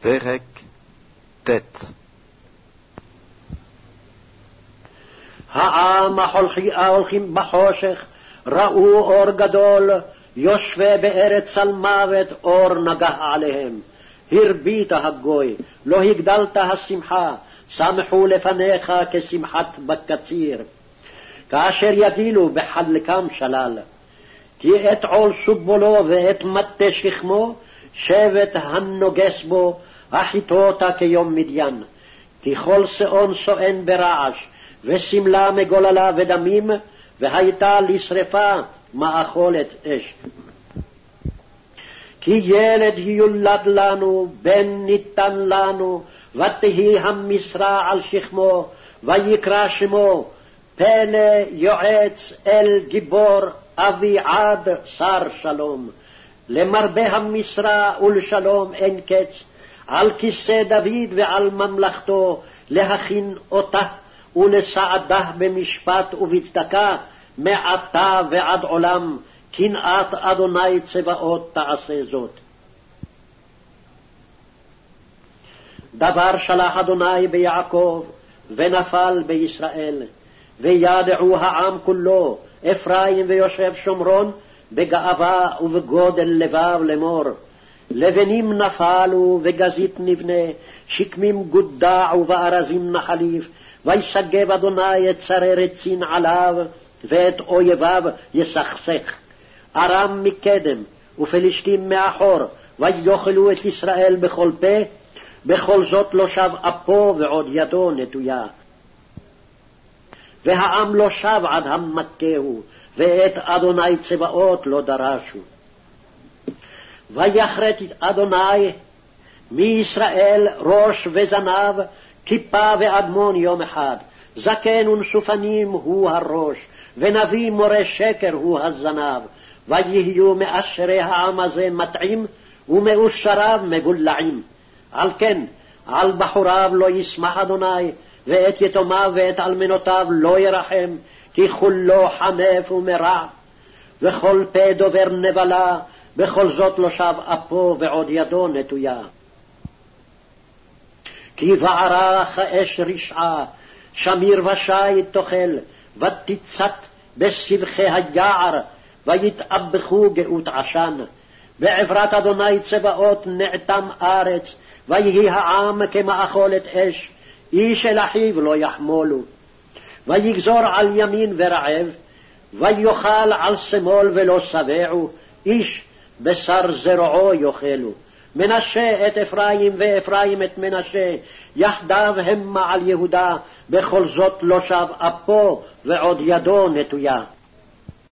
פרק ט'. העם ההולכים בחושך ראו אור גדול, יושבי בארץ צלמוות אור נגח עליהם. הרבית הגוי, לא הגדלת השמחה, שמחו לפניך כשמחת בקציר. כאשר יגילו בחלקם שלל, כי את עול סובולו ואת מטה שכמו, שבט הנוגס בו, החיתותה כיום מדיין. כי כל שאון סואן ברעש, וסמלה מגוללה ודמים, והייתה לשרפה מאכולת אש. כי ילד יולד לנו, בן ניתן לנו, ותהי המשרה על שכמו, ויקרא שמו, פלא יועץ אל גיבור, אביעד שר שלום. למרבה המשרה ולשלום אין קץ, על כיסא דוד ועל ממלכתו, להכין אותה ולסעדה במשפט ובצדקה, מעתה ועד עולם, קנאת אדוני צבאות תעשה זאת. דבר שלח אדוני ביעקב, ונפל בישראל, וידעו העם כולו, אפרים ויושב שומרון, בגאווה ובגודל לבב לאמור. לבנים נפלו וגזית נבנה, שקמים גודע ובארזים נחליף, ויסגב אדוני את שרי רצין עליו, ואת אויביו יסכסך. ארם מקדם ופלישתים מאחור, ויאכלו את ישראל בכל פה, בכל זאת לא שב אפו ועוד ידו נטויה. והעם לא שב עד המכהו, ואת אדוני צבאות לא דרשו. ויחרט אדוני מישראל ראש וזנב, כיפה ואדמון יום אחד. זקן ונשופנים הוא הראש, ונביא מורה שקר הוא הזנב. ויהיו מאשרי העם הזה מטעים, ומאושריו מבולעים. על כן, על בחוריו לא ישמח אדוני, ואת יתומיו ואת אלמנותיו לא ירחם, כי כולו חנף ומרע, וכל פה דובר נבלה, בכל זאת לא שב אפו ועוד ידו נטויה. כי בערה כאש רשעה, שמיר ושי תאכל, ותצת בסבכי היער, ויתאבכו גאות עשן. בעברת אדוני צבאות נעתם ארץ, ויהי העם כמאכולת אש, איש אל אחיו לא יחמולו. ויגזור על ימין ורעב, ויאכל על שמאל ולא שבעו, איש בשר זרועו יאכלו. מנשה את אפרים ואפרים את מנשה, יחדיו המה על יהודה, בכל זאת לא שב אפו ועוד ידו נטויה.